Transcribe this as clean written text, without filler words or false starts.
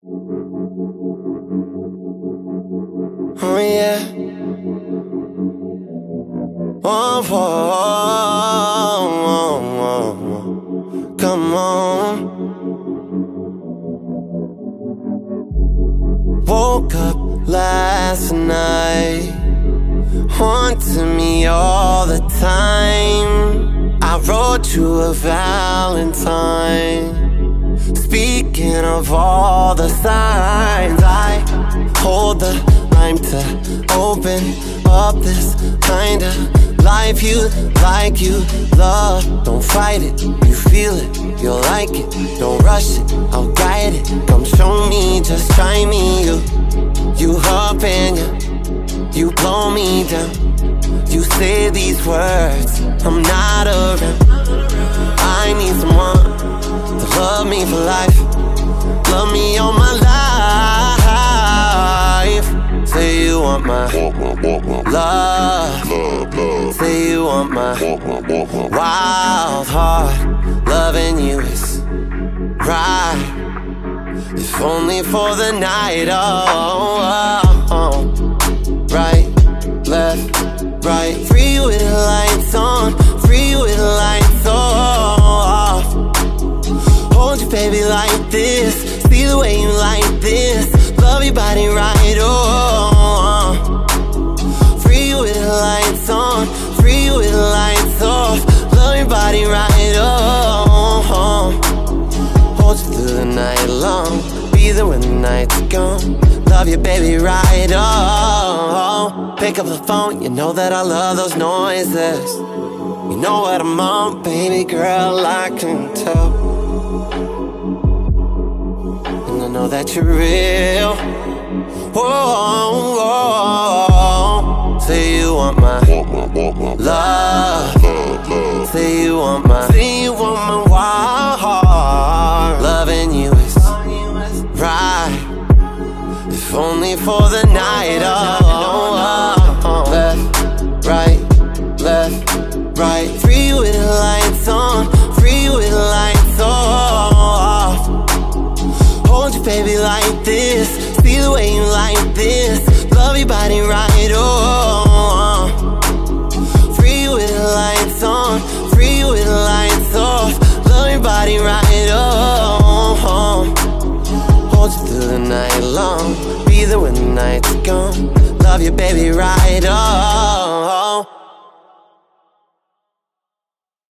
Oh yeah. Oh, come on. Woke up last night, haunting me all the time. I wrote you a Valentine, speaking of all the signs. I hold the time to open up this kind of life you like, you love. Don't fight it, you feel it, you'll like it. Don't rush it, I'll guide it. Come show me, just try me. You up and you blow me down. You say these words, I'm not around. I need someone to love me for life, love me all my life. Say you want my love, say you want my wild heart. Loving you is right, if only for the night. Oh, right, left, right. Free with the lights on, free with the lights off. Hold you baby like this, see the way you like this. Love your body right, oh. Free with the lights on, free with the lights off. Love your body right, oh. Hold you through the night long, be there when the night's gone. Love you baby right, oh. Pick up the phone, you know that I love those noises. You know what I'm on, baby girl, I can tell. And I know that you're real. Oh, say you want my love, say you want my wild heart. Loving you is right, if only for the night. Oh, left, right. Free with the lights on, free with the lights off. Hold you baby like this, see the way you like this. Love your body right, oh. Free with the lights on, free with the lights off. Love your body right, oh. Hold you through the night long, be there when the night's gone. Love you baby right, oh.